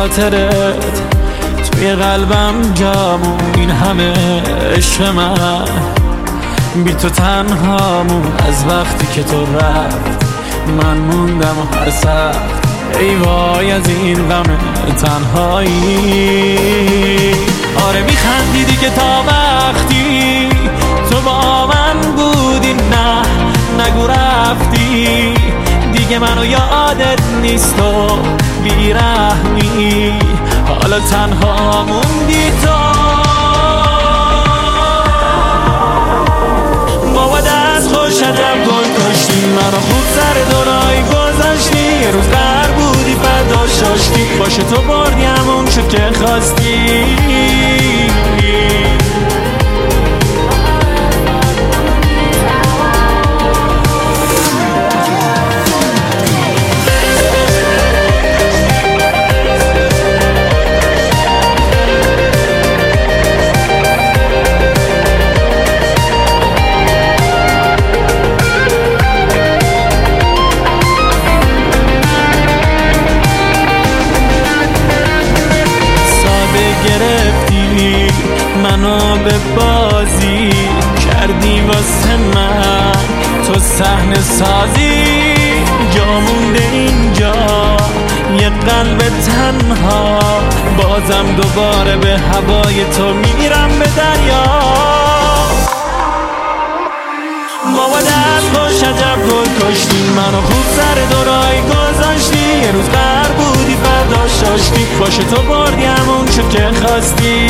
خاطرت توی قلبم جامون، این همه عشق من بی تو تنهامون. از وقتی که تو رفت من موندم هر سخت، ای وای از این غم تنهایی. آره میخندیدی که تا وقتی تو با من بودی، نه نگو رفتی دیگه منو یادت نیست و بیرحمی، حالا تنها موندی تو. بابا دست خوش عجب گل کاشتی، منو خوب سر دورایی گذاشتی، یه روز قرار بودی فردا شاشتی، باشه تو بردی همون شد که خواستی. گرفتی منو به بازی کردی واسه من، تو صحنه سازی جا مونده اینجا یه قلب تنها، بازم دوباره به هوای تو میرم به دریا. بابا دست خوش عجب گل کاشتی، منو خوب سر دورایی گذاشتی، یه روز قرار بودی فردا شاشتی، باشه تو بردی همون شد که خواستی.